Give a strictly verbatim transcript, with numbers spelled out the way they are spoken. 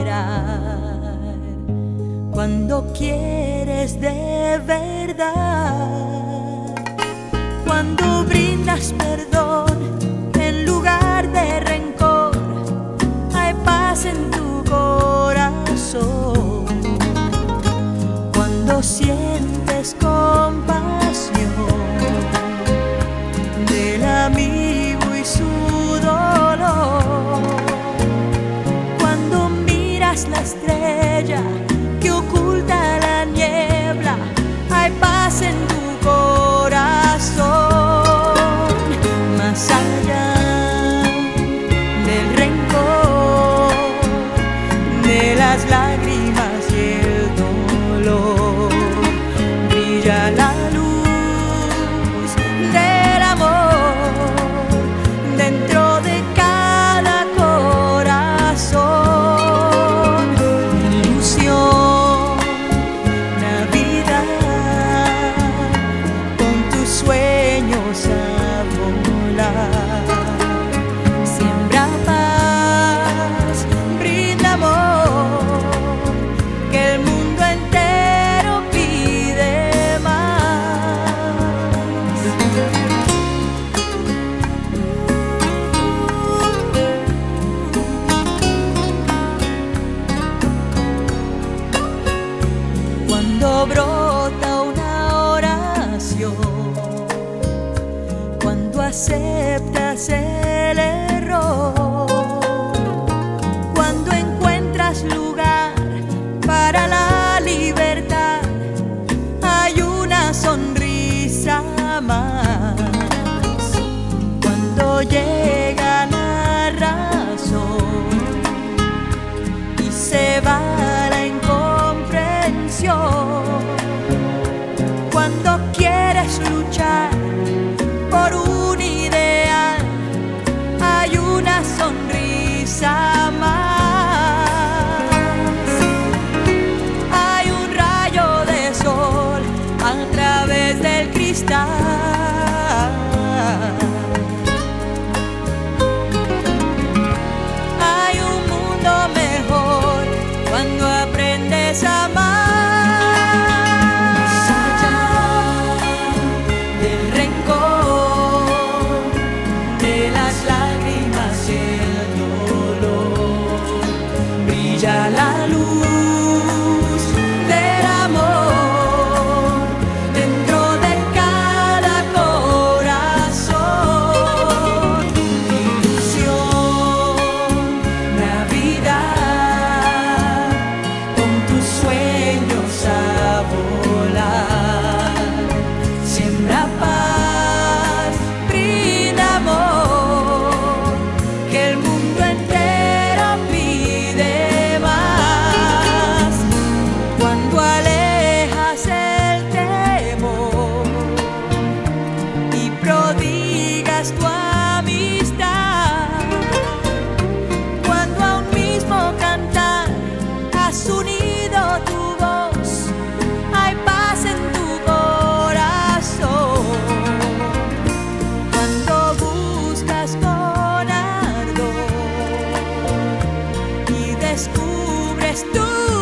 esperar. Cuando quieres de verdad, cuando brindas perdón en lugar de rencor, hay paz en tu corazón. Cuando sientes compasión del amigo y su dolor, cuando miras la estrella que oculta la niebla, hay paz en tu corazón. Más allá del rencor, de las lágrimas y el dolor, brilla la luz del amor dentro de cada corazón. Ilusión, Navidad, con tus sueños a volar. Siembra paz, brinda amor, que el mundo entero pide más. Cuando brota una oración, cuando aceptas el error, cuando encuentras lugar para la libertad, hay una sonrisa más. Cuando llega la razón y se va la incomprensión, cuando quieres luchar por un ideal, hay una sonrisa más. Hay un rayo de sol a través del cristal. Hay un mundo mejor cuando aprendes a amar. Más allá del rencor, de las lágrimas y el dolor, brilla la luz del amor dentro de cada corazón. Ilusión, Navidad, con tus sueños a volar. Siembra paz, brinda amor, que el mundo entero pide más. Cuando alejas el temor y prodigas tu amistad, cuando a un mismo cantar has unido tu voz, hay paz en tu corazón. Cuando buscas con ardor y descubres tu